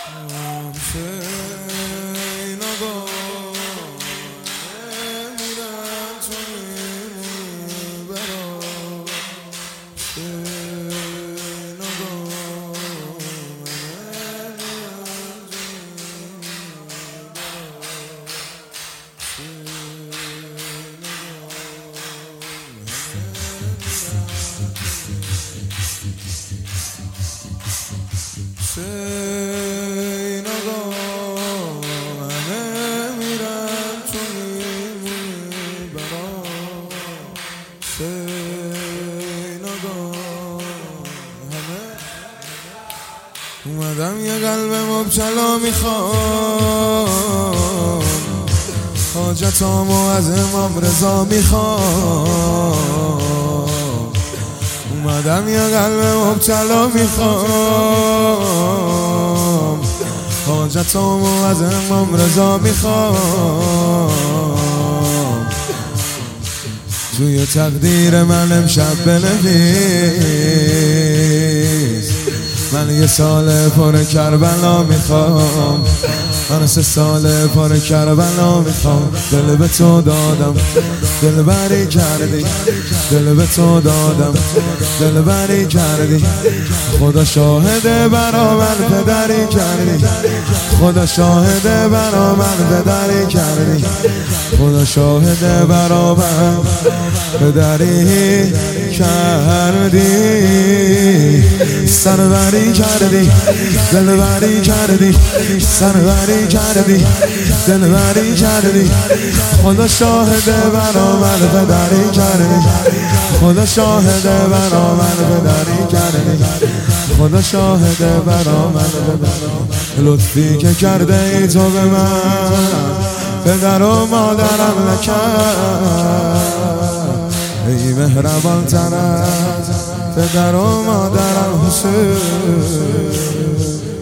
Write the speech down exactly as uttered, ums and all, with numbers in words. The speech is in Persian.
حسین آقا همه میرن تو میمونی برا حسین آقا همه اومدم یه قلب مبتلا میخوام حاجتامو از امام رضا میخوام اومدم یه قلب مبتلا میخوام حاجتامو از امام رضا میخوام توی تقدیر من امشب بنویس من یه سال پر کربلا میخوام من سه سال پر کربلا میخوام دل به تو دادم دل بری کردی دل به تو دادم دل بری کردی خدا شاهده برا من پدری کردی خدا شاهده برا من پدری کردی خدا شاهده برا من پدری کردی سربری کردی دلبری کردی سربری کردی دلبری کردی خدا شاهده برا من پدری کردی خدا شاهده برا من پدری کردی خدا شاهده برا من پدری لطفی که کرده ای تو به من پدر و مادرم نکرد ای مهربان تر از پدر و مادرم حسین